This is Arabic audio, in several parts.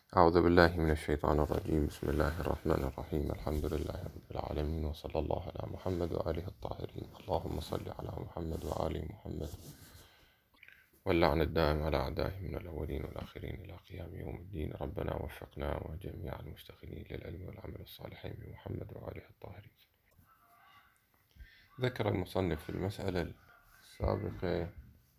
أعوذ بالله من الشيطان الرجيم. بسم الله الرحمن الرحيم. الحمد لله رب العالمين، وصلى الله على محمد وآله الطاهرين. اللهم صل على محمد وآل محمد، واللعن الدائم على أعدائهم من الأولين والآخرين إلى قيام يوم الدين. ربنا وفقنا وجميع المستخدمين للعلم والعمل الصالحين بمحمد وآله الطاهرين. ذكر المصنف في المسألة السابقة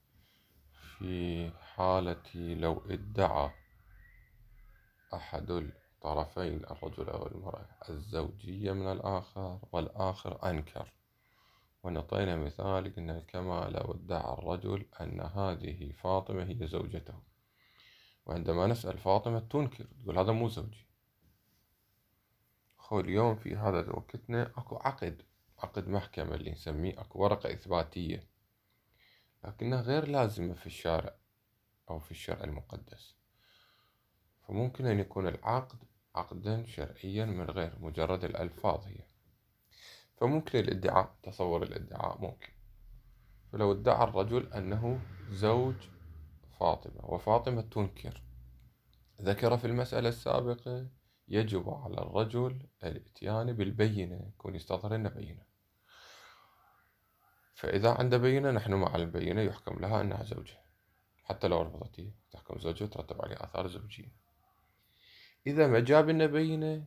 في حالة لو ادعى أحد الطرفين الرجل أو المرأة الزوجية من الآخر والآخر أنكر، ونعطينا مثال قلنا كما لو ادعى الرجل أن هذه فاطمة هي زوجته، وعندما نسأل فاطمة تنكر تقول هذا مو زوجي. اليوم في هذا وقتنا أكو عقد محكمة اللي نسميه أكو ورقة إثباتية، لكنها غير لازمة في الشارع أو في الشرع المقدس، فممكن أن يكون العقد عقدا شرعيا من غير مجرد الألفاظ هي. فممكن الادعاء، تصور الادعاء ممكن. فلو ادعى الرجل أنه زوج فاطمة وفاطمة تنكر، ذكر في المسألة السابقة يجب على الرجل الاتيان بالبينة، يكون يستظهر لنا بينة. فإذا عنده بينة نحن مع البينة يحكم لها أنها زوجة، حتى لو رفضت تحكم زوجة ترتب عليه آثار زوجية. إذا ما جاب لنا بينة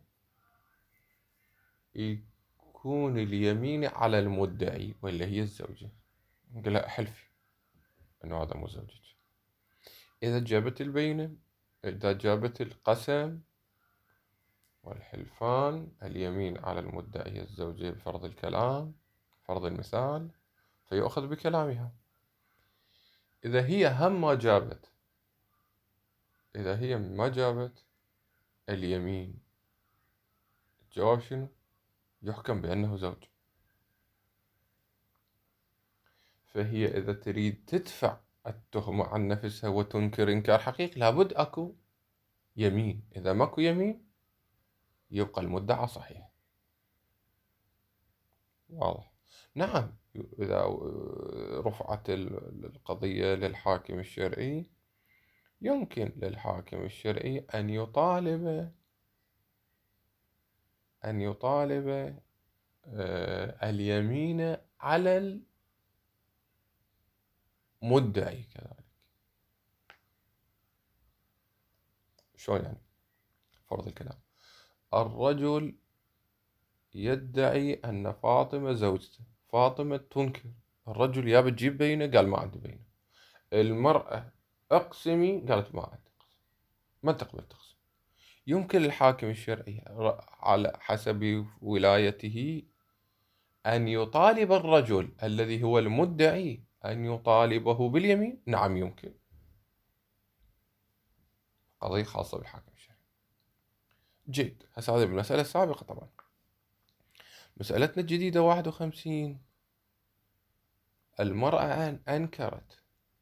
يكون اليمين على المدعي واللي هي الزوجة، نقول لها احلفي أنه هذا مو زوجك. إذا جابت البينة، إذا جابت القسم والحلفان، اليمين على المدعي الزوجة بفرض الكلام، فرض المثال، فيؤخذ بكلامها. إذا هي هم ما جابت، إذا هي ما جابت اليمين، الجواب شنو؟ يحكم بأنه زوج. فهي إذا تريد تدفع التهمة عن نفسها وتنكر إنكار حقيقي لابد أكو يمين. إذا ماكو يمين يبقى المدعى صحيح. واضح؟ نعم، إذا رفعت القضية للحاكم الشرعي يمكن للحاكم الشرعي أن يطالب اليمين على المدعي كذلك. شلون يعني؟ فرض الكلام، الرجل يدعي أن فاطمة زوجته، فاطمة تنكر، الرجل يا بتجيب بينة قال ما عندي بينة، المرأة اقسمي قالت ما عندي قسم، ما تقبل تقسم. يمكن للحاكم الشرعي على حسب ولايته أن يطالب الرجل الذي هو المدعي أن يطالبه باليمين. نعم يمكن، قضية خاصة بالحاكم الشرعي. جيد، هسه هذه المسألة السابقة. طبعا مسألتنا الجديدة 51، المرأة أنكرت،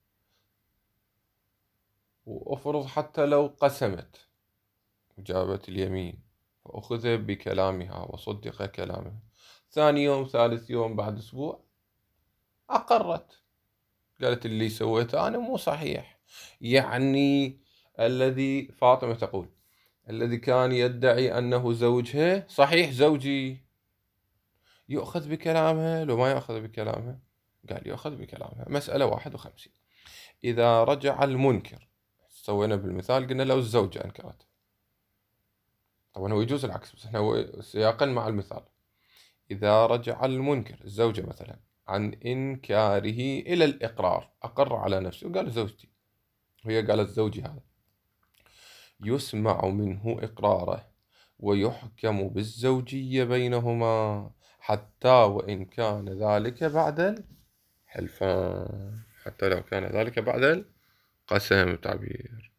وأفرض حتى لو قسمت وجابت اليمين فأخذ بكلامها وصدق كلامها، ثاني يوم ثالث يوم بعد أسبوع أقرت، قالت اللي سويته أنا مو صحيح. يعني الذي فاطمة تقول الذي كان يدعي أنه زوجها صحيح زوجي، يؤخذ بكلامها لو ما يأخذ بكلامها؟ قال يأخذ بكلامها. مسألة 51، إذا رجع المنكر، سوينا بالمثال قلنا لو الزوجة أنكرت، طبعا هو يجوز العكس بس احنا سياقا مع المثال. إذا رجع المنكر الزوجة مثلا عن إنكاره إلى الإقرار، أقر على نفسه وقال زوجتي، وهي قالت زوجي هذا، يسمع منه إقراره ويحكم بالزوجية بينهما حتى وإن كان ذلك بعد الحلفان، حتى لو كان ذلك بعد القسم. تعبير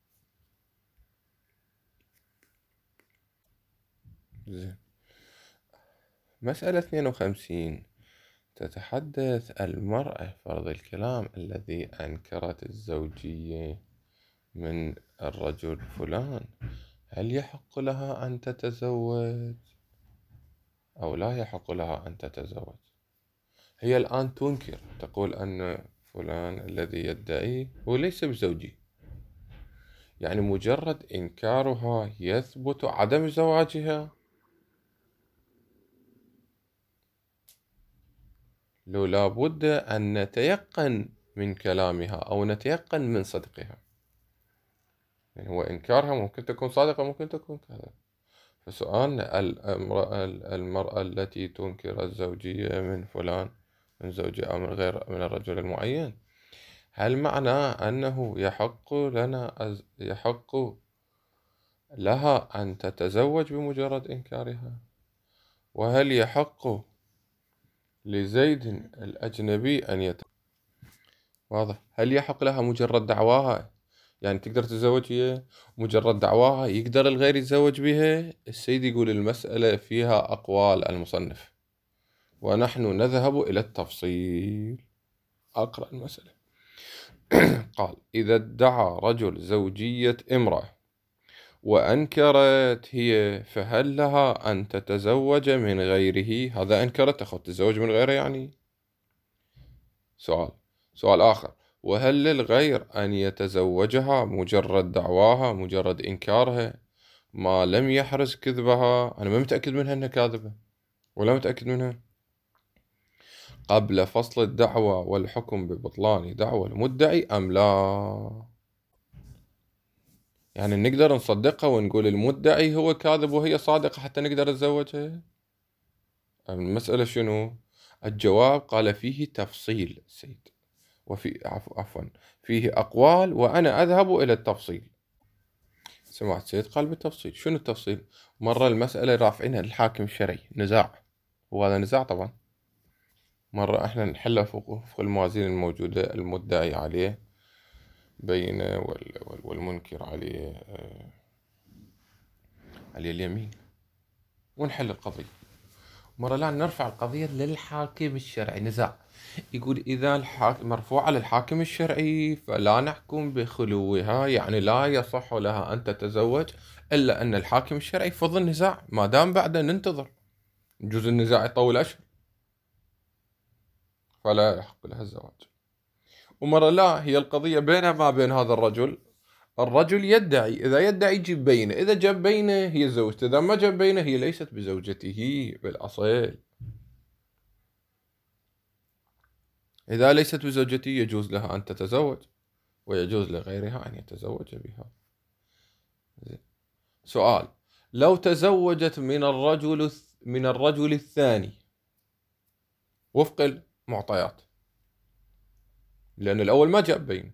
زين. مسألة 52 تتحدث المرأة فرض الكلام الذي أنكرت الزوجية من الرجل فلان، هل يحق لها أن تتزوج أو لا يحق لها أن تتزوج؟ هي الآن تنكر، تقول أن فلان الذي يدعي هو ليس بزوجي. يعني مجرد إنكارها يثبت عدم زواجها؟ لو لابد أن نتيقن من كلامها أو نتيقن من صدقها. يعني هو إنكارها ممكن تكون صادقة ممكن تكون كذا. فسؤالنا المرأة التي تنكر الزوجية من فلان، من زوجها أو من غير من الرجل المعين، هل معناه أنه يحق لها أن تتزوج بمجرد إنكارها؟ وهل يحق لزيد الأجنبي أن واضح. هل يحق لها مجرد دعواها؟ يعني تقدر تتزوج هي مجرد دعواها، يقدر الغير يتزوج بها؟ السيد يقول المسألة فيها أقوال المصنف ونحن نذهب إلى التفصيل. أقرأ المسألة. قال: إذا ادعى رجل زوجية امرأة وأنكرت هي، فهل لها أن تتزوج من غيره؟ هذا أنكرت، تأخذ تتزوج من غيره يعني. سؤال آخر: وهل للغير أن يتزوجها مجرد دعواها، مجرد إنكارها، ما لم يحرز كذبها؟ أنا ما متأكد منها أنها كاذبة ولا متأكد منها، قبل فصل الدعوى والحكم ببطلان دعوى المدعي أم لا؟ يعني نقدر نصدقها ونقول المدعي هو كاذب وهي صادقة حتى نقدر نتزوجها؟ المسألة شنو؟ الجواب قال فيه تفصيل السيد، عفوا فيه أقوال وأنا أذهب إلى التفصيل. سمعت السيد قال بالتفصيل. شنو التفصيل؟ مرة المسألة رافعينها للحاكم الشرعي، نزاع، وهذا نزاع طبعا. مرة احنا نحلها فوق الموازين الموجودة، المدعي عليه بينه والمنكر عليه اليمين، ونحل القضية. مرة لا، نرفع القضية للحاكم الشرعي، نزاع، يقول إذا مرفوعة للحاكم الشرعي فلا نحكم بخلوها، يعني لا يصح لها أن تتزوج إلا أن الحاكم الشرعي فضل النزاع، ما دام بعد ننتظر، يجوز النزاع يطول أشهر، فلا يحق لها الزواج. ومرة لا، هي القضية بينها ما بين هذا الرجل يدعي، إذا يدعي يجيب بينه، إذا جاب بينه هي زوجته، إذا ما جاب بينه هي ليست بزوجته بالأصل. إذا ليست بزوجته يجوز لها أن تتزوج ويجوز لغيرها أن يتزوج بها. سؤال: لو تزوجت من الرجل الثاني وفق المعطيات، لأن الأول ما جاب بين،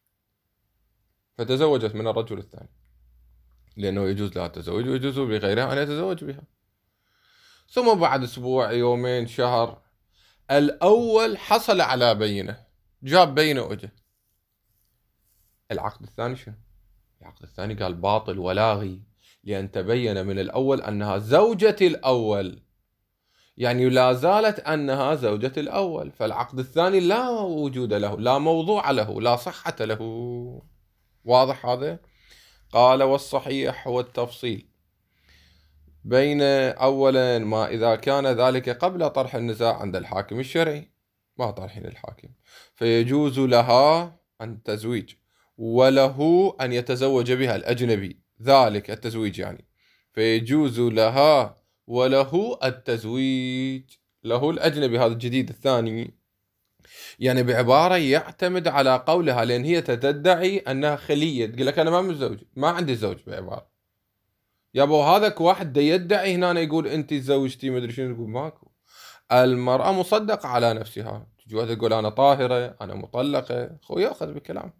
فتزوجت من الرجل الثاني لأنه يجوز لها التزوج ويجوز لغيرها أن يتزوج بها، ثم بعد أسبوع، يومين، شهر، الأول حصل على بينة، جاب بينة وجه، العقد الثاني شنو؟ العقد الثاني قال باطل ولاغي، لأن تبين من الأول أنها زوجة الأول، يعني لا زالت أنها زوجة الأول، فالعقد الثاني لا وجود له، لا موضوع له، لا صحة له. واضح هذا؟ قال: والصحيح هو التفصيل بين أولا ما إذا كان ذلك قبل طرح النزاع عند الحاكم الشرعي، ما طرحين الحاكم، فيجوز لها أن تزويج وله أن يتزوج بها الأجنبي، ذلك التزويج يعني، فيجوز لها وله التزويج، له الأجنبي هذا الجديد الثاني، يعني بعبارة يعتمد على قولها، لأن هي تدعي أنها خلية، تقول لك أنا ما متزوج، ما عندي زوج، بعبارة يابو هذاك واحد يدعي هنا يقول أنت زوجتي مدري شنو، تقول ماكو. المرأة مصدقة على نفسها، تجي واحدة تقول أنا طاهرة، أنا مطلقة، خو يأخذ بكلام،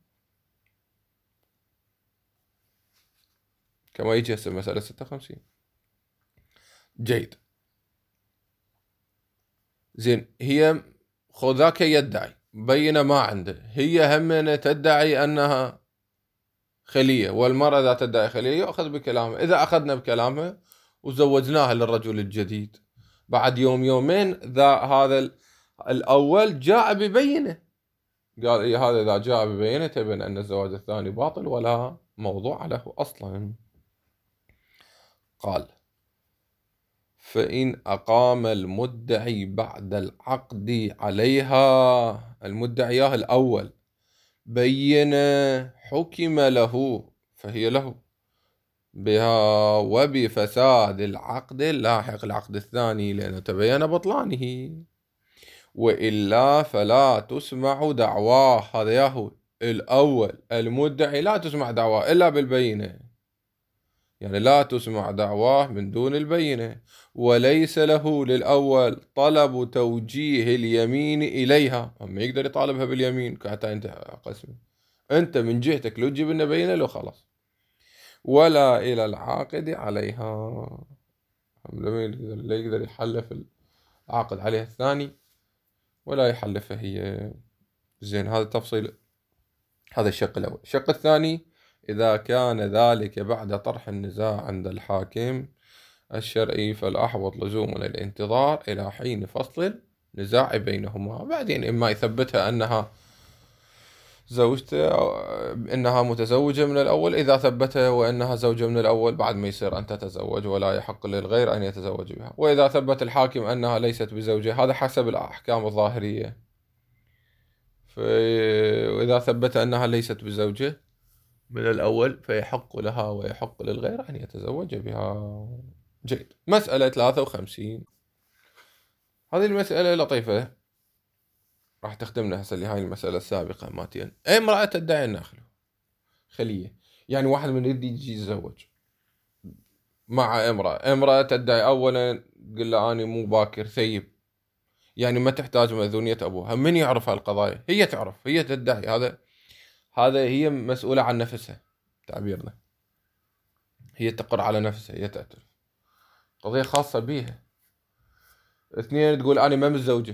كما يجي هسه مسألة 56. جيد، زين، هي خو ذاك يدعي بينة ما عنده، هي همنا تدعي أنها خلية، والمرأة إذا تدعي خلية يأخذ بكلامها. إذا أخذنا بكلامها وزوجناها للرجل الجديد، بعد يوم يومين هذا الأول جاء ببينة، قال إيه هذا إذا جاء ببينة تبين أن الزواج الثاني باطل ولا موضوع له أصلا. قال: فإن أقام المدعي بعد العقد عليها، المدعياه الأول بين، حكم له فهي له بها وبفساد العقد اللاحق، العقد الثاني، لأنه تبين بطلانه، وإلا فلا تسمع دعواه. هذا ياهو الأول المدعي لا تسمع دعواه إلا بالبينة، يعني لا تسمع دعواه من دون البينة، وليس له للأول طلب توجيه اليمين إليها. أما يقدر يطالبها باليمين حتى أنت قسمي، أنت من جهتك لو تجيب لنا بينة له خلاص، ولا إلى العاقد عليها. لا يقدر يحلف العاقد عليها الثاني ولا يحلفها هي. زين، هذا تفصيل، هذا الشق الأول. الشق الثاني: إذا كان ذلك بعد طرح النزاع عند الحاكم الشرعي فالأحوط لزوم الانتظار إلى حين فصل النزاع بينهما. بعدين إما يثبتها أنها زوجته أو إنها متزوجة من الأول، إذا ثبتها وأنها زوجة من الأول بعد ما يصير أن تتزوج ولا يحق للغير أن يتزوج بها. وإذا ثبت الحاكم أنها ليست بزوجة، هذا حسب الأحكام الظاهرية، وإذا ثبت أنها ليست بزوجة من الأول فيحق لها ويحق للغير أن يتزوج بها. جيد. مسألة 53، هذه المسألة لطيفة، راح تخدمنا هسه لهاي المسألة السابقة ماتين. امرأة تدعي النخل خلية، يعني واحد من يريد يجي يتزوج مع امرأة تدعي أولا، تقول له أنا مو باكر ثيب، يعني ما تحتاج مأذونية أبوها. من يعرف هالقضايا؟ هي تعرف، هي تدعي، هذا هي مسؤولة عن نفسها، تعبيرنا هي تقر على نفسها، هي تعترف، قضية خاصة بيها. اثنين تقول أنا ما متزوجة.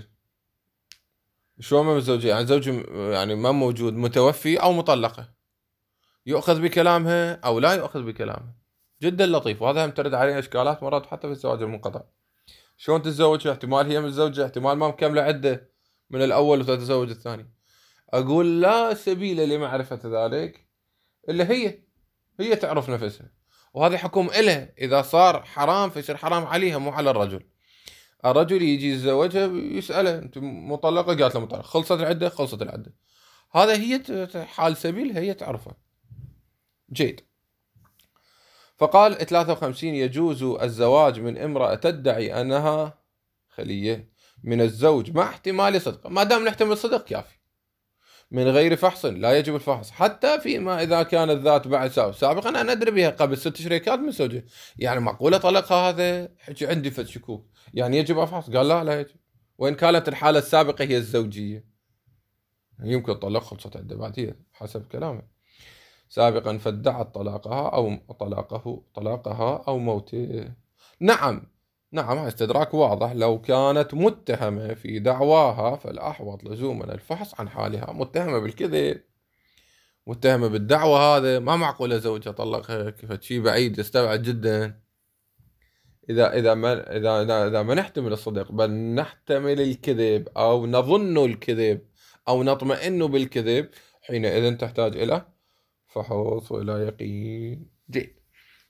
شو ما متزوجة؟ يعني زوجي يعني ما موجود، متوفي أو مطلقة، يؤخذ بكلامها أو لا يؤخذ بكلامها. جدا لطيف، وهذا هم ترد عليه إشكالات مرات حتى في الزواج المنقطع. شلون تتزوج؟ احتمال هي متزوجة، احتمال ما مكملة عدة من الأول وتتزوج الثاني. أقول لا سبيل لمعرفة ذلك إلا هي تعرف نفسها، وهذا حكم إلها. إذا صار حرام فيصير حرام عليها مو على الرجل. الرجل يجي يتزوجها يسأله أنت مطلقة؟ قالت له مطلقة. خلصت العدة؟ خلصت العدة. هذا هي حال سبيل هي تعرفه. جيد. فقال 53: يجوز الزواج من امرأة تدعي أنها خلية من الزوج مع احتمال صدق. ما دام نحتمل صدق كافي، من غير فحص لا يجب الفحص، حتى فيما إذا كانت ذات بعد سابقا أنا أدري بها قبل 6 شريكات من زوجها. يعني معقولة طلقها؟ هذا حكي عندي فد شكوك، يعني يجب أفحص؟ قال لا يجب، وإن كانت الحالة السابقة هي الزوجية، يمكن طلق خلصت عدة بعديها حسب كلامه سابقا فادعت طلاقها أو طلاقها أو موته. نعم، استدراك واضح. لو كانت متهمة في دعواها فالأحوط لزوما الفحص عن حالها. متهمة بالكذب، متهمة بالدعوة، هذا ما معقولة زوجها طلقها، كيف شيء بعيد يستبعد جدا. إذا ما نحتمل الصدق بل نحتمل الكذب أو نظن الكذب أو نطمئن بالكذب، حينئذ تحتاج إلى فحوص وإلى يقين. جيد.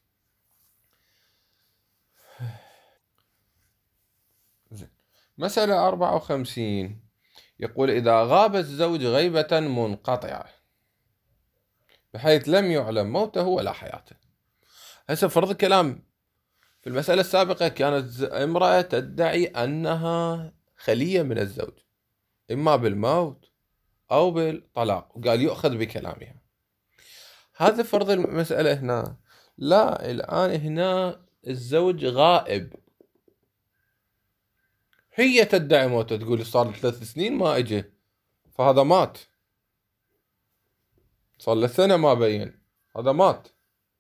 مسألة 54 يقول: إذا غاب الزوج غيبة منقطعة بحيث لم يعلم موته ولا حياته. هسه فرض كلام في المسألة السابقة كانت امرأة تدعي أنها خلية من الزوج إما بالموت أو بالطلاق، وقال يؤخذ بكلامها. هذا فرض المسألة هنا. لا، الآن هنا الزوج غائب، هي تدعي موته، تقول صار 3 سنين ما اجى، فهذا مات، صار له سنة ما بين، هذا مات.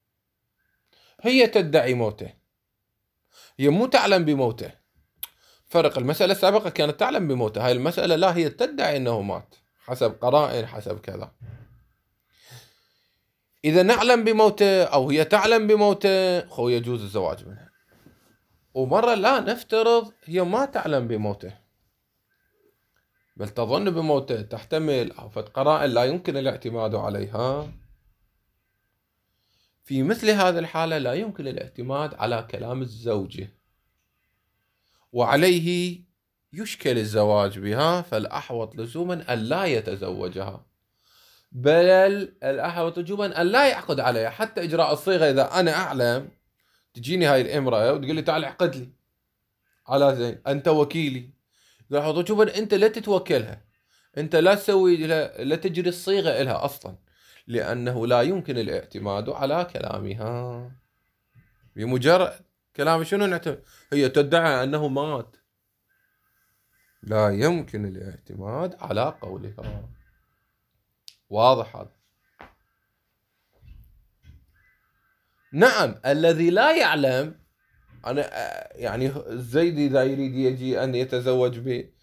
هي تدعي موته، هي مو تعلم بموته. فرق، المسألة السابقة كانت تعلم بموته، هاي المسألة لا، هي تدعي انه مات حسب قرائن حسب كذا. إذا نعلم بموته أو هي تعلم بموته هو يجوز الزواج منها. ومرة لا، نفترض هي ما تعلم بموته بل تظن بموته، تحتمل أو قرائن لا يمكن الاعتماد عليها. في مثل هذه الحالة لا يمكن الاعتماد على كلام الزوجة، وعليه يشكل الزواج بها، فالأحوط لزوما أن لا يتزوجها. بل الأحوط وجوبا أن لا يعقد عليها حتى إجراء الصيغة. إذا أنا أعلم تجيني هاي الامرأة وتقول لي تعال اعقد لي على زين، أنت وكيلي، الأحوط وجوبا أنت لا تتوكلها، أنت لا تسوي لها، لا تجري الصيغة إلها أصلا، لأنه لا يمكن الاعتماد على كلامها. بمجرد كلام شنو نعتمد؟ هي تدعي أنه مات، لا يمكن الاعتماد على قولها. واضح هذا؟ نعم. الذي لا يعلم، أنا يعني الزيدي إذا يريد يجي أن يتزوج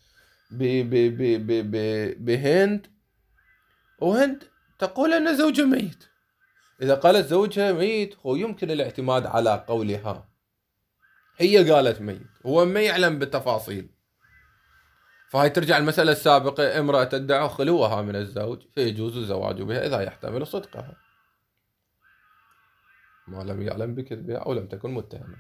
بهند، وهند تقول أن زوجها ميت، إذا قالت زوجها ميت هو يمكن الاعتماد على قولها. هي قالت ميت، هو ما يعلم بالتفاصيل، فهي ترجع المسألة السابقة، امرأة تدعي خلوها من الزوج فيجوز الزواج بها إذا يحتمل صدقها، ما لم يعلم بكذبها أو لم تكن متهمة.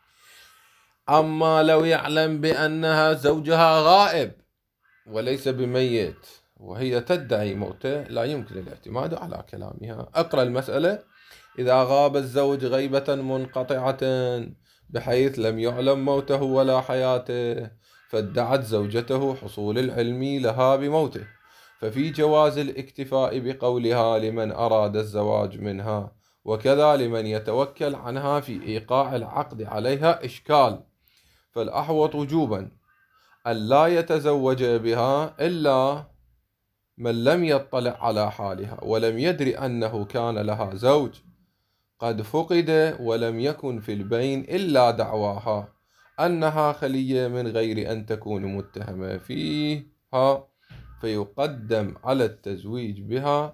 أما لو يعلم بأنها زوجها غائب وليس بميت وهي تدعي موته، لا يمكن الاعتماد على كلامها. أقرأ المسألة: إذا غاب الزوج غيبة منقطعة بحيث لم يعلم موته ولا حياته، فادعت زوجته حصول العلم لها بموته، ففي جواز الاكتفاء بقولها لمن أراد الزواج منها، وكذا لمن يتوكل عنها في إيقاع العقد عليها إشكال. فالأحوط وجوبا أن لا يتزوج بها إلا من لم يطلع على حالها ولم يدري أنه كان لها زوج قد فقد، ولم يكن في البين إلا دعواها أنها خلية من غير أن تكون متهمة فيها، فيقدم على التزويج بها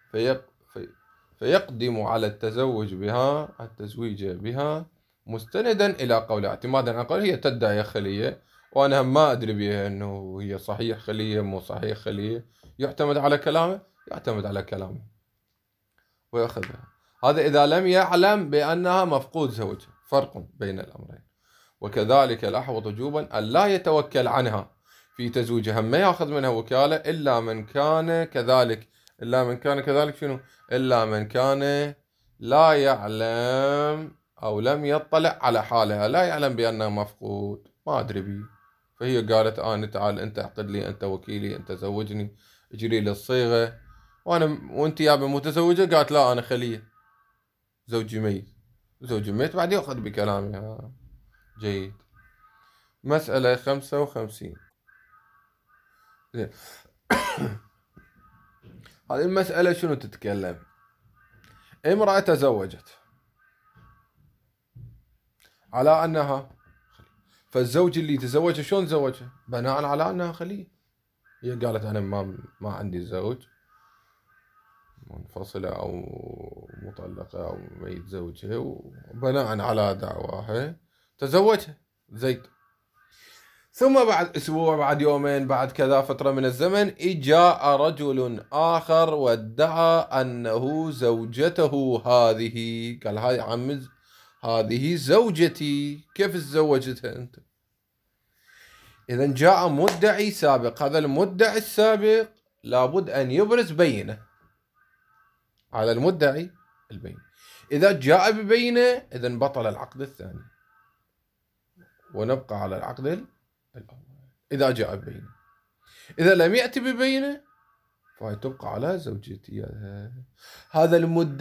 فيقدم على التزويج بها مستندا إلى قول، اعتمادا على قول هي تدعي خلية وأنا ما أدري بها أنه هي صحيح خلية مو صحيح خلية، يعتمد على كلامه، يعتمد على كلامه ويأخذها. هذا إذا لم يعلم بأنها مفقود زوجها، فرق بين الأمرين. وكذلك الأحوط وجوبا أن لا يتوكل عنها في تزويجها، ما يأخذ منها وكالة إلا من كان كذلك. شنو؟ إلا من كان لا يعلم أو لم يطلع على حالها، لا يعلم بأنها مفقود، ما أدري بي، فهي قالت أنا تعال أنت اعقد لي، أنت وكيلي، أنت زوجني، اجري لي الصيغة، وأنت يا متزوجة، قالت لا أنا خلية، زوجي ميت، بعد يأخذ بكلامها. جيد. مسألة 55. هذه المسألة شنو تتكلم؟ امرأة تزوجت على أنها، فالزوج اللي تزوجها شلون تزوجها؟ بناء على أنها خلية. هي قالت أنا ما عندي زوج، منفصلة أو مطلقة أو ميت زوجها، وبناء على دعواها تزوجها زيد. ثم بعد أسبوع، بعد يومين، بعد كذا فترة من الزمن، جاء رجل آخر وادعى أنه زوجته هذه، قال هاي عم هذه زوجتي، كيف تزوجتها أنت؟ إذا جاء مدعي سابق، هذا المدعي السابق لابد أن يبرز بينة على المدعي البينة. إذا جاء ببينة إذا بطل العقد الثاني ونبقى على العقد الأول إذا جاء ببينة. إذا لم يأتي ببينة فهي تبقى على زوجتها. هذا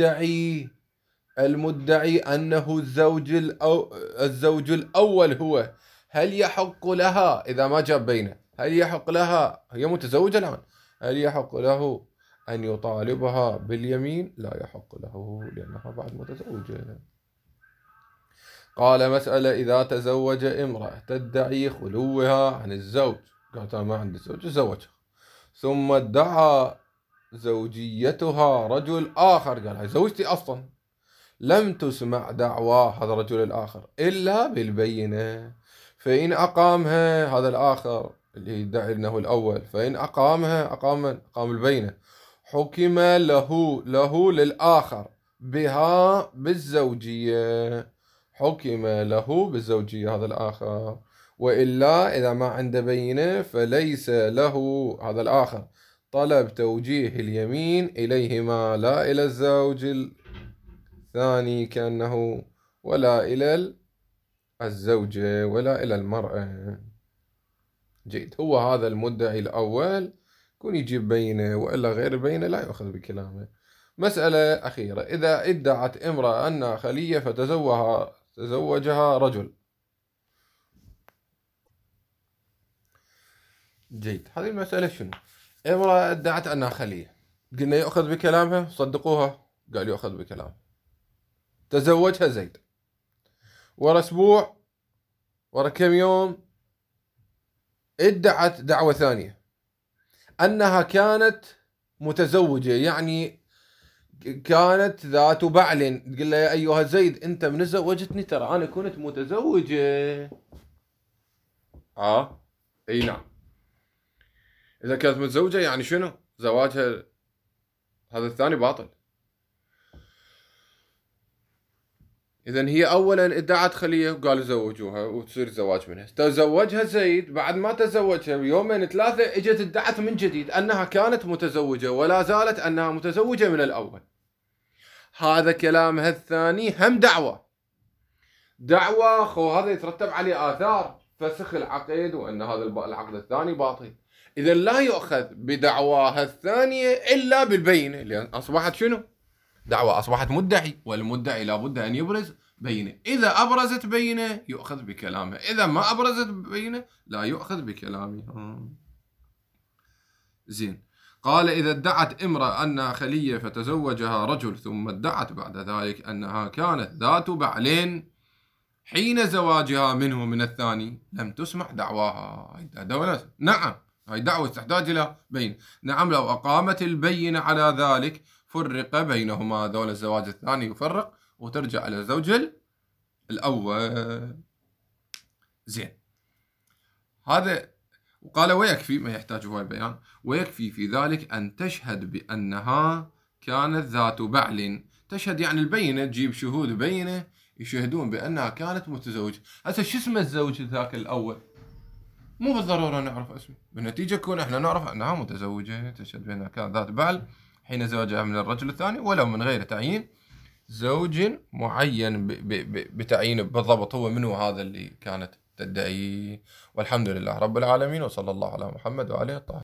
المدعي أنه الزوج الأول هو، هل يحق لها إذا ما جاء بينة، هل يحق لها، هي متزوجة الآن، هل يحق له أن يطالبها باليمين؟ لا يحق له لأنها بعد متزوجة. قال مسألة: إذا تزوج امرأة تدعي خلوها عن الزوج، قالت أنا ما عندي زوج، زوجها، ثم ادعى زوجيتها رجل آخر، قال هاي زوجتي أصلا، لم تسمع دعوى هذا الرجل الآخر إلا بالبينة، فإن أقامها هذا الآخر اللي يدعي أنه الأول، فإن أقامها أقام البينة، حكم له للآخر بها بالزوجية، حكم له بالزوجية هذا الآخر. وإلا إذا ما عنده بينة فليس له هذا الآخر طلب توجيه اليمين إليهما لا إلى الزوج الثاني كأنه، ولا إلى الزوجة، ولا إلى المرأة. جيد. هو هذا المدعي الأول يكون يجيب بينة، وإلا غير بينة لا يؤخذ بكلامه. مسألة أخيرة: إذا ادعت امرأة أنها خلية فتزوجها رجل. جيد. هذه المسألة شنو؟ امرأة ادعت أنها خلية، قلنا يؤخذ بكلامها، صدقوها، قال يؤخذ بكلامها. تزوجها زيد، ورا أسبوع، ورا كم يوم، ادعت دعوة ثانية أنها كانت متزوجة، يعني كانت ذات بعل. تقول له: يا أيها زيد، أنت من زوجتني؟ ترى أنا كنت متزوجة. أي نعم. إذا كانت متزوجة يعني شنو؟ زواجها هذا الثاني باطل. إذن هي أولا ادعت خلية وقالوا زوجوها وتصير زواج منها. تزوجها زيد، بعد ما تزوجها بيومين ثلاثة اجت ادعت من جديد أنها كانت متزوجة، ولا زالت أنها متزوجة من الأول. هذا كلامها الثاني هم دعوة خو، هذا يترتب عليه آثار فسخ العقد، وأن هذا العقد الثاني باطل. إذا لا يؤخذ بدعواها الثانية إلا بالبينة، لأن أصبحت شنو؟ دعوة، أصبحت مدعي، والمدعي لابد أن يبرز بينة. إذا أبرزت بينة يؤخذ بكلامه، إذا ما أبرزت بينة لا يؤخذ بكلامه. زين. قال: إذا ادعت امرأة أنها خلية فتزوجها رجل، ثم ادعت بعد ذلك أنها كانت ذات بعلين حين زواجها منه من الثاني، لم تسمع دعواها. نعم، هاي دعوة تحتاج إلى بين. نعم، لو أقامت البينة على ذلك فرق بينهما. ذول الزواج الثاني يفرق وترجع إلى الزوج الأول. زين. هذا وقال: ويكفي، ما يحتاج هو البيان، ويكفي في ذلك أن تشهد بأنها كانت ذات بعل. تشهد يعني البينة، تجيب شهود بينة يشهدون بأنها كانت متزوجة. هسه شو اسم الزوج ذاك الأول؟ مو بالضرورة نعرف اسمه، بالنتيجة كون احنا نعرف أنها متزوجة، تشهد بأنها كانت ذات بعل حين زواجها من الرجل الثاني، ولو من غير تعيين زوج معين بتعيين بالضبط هو منه هذا اللي كانت تدعي. والحمد لله رب العالمين، وصلى الله على محمد وآله الطاهرين.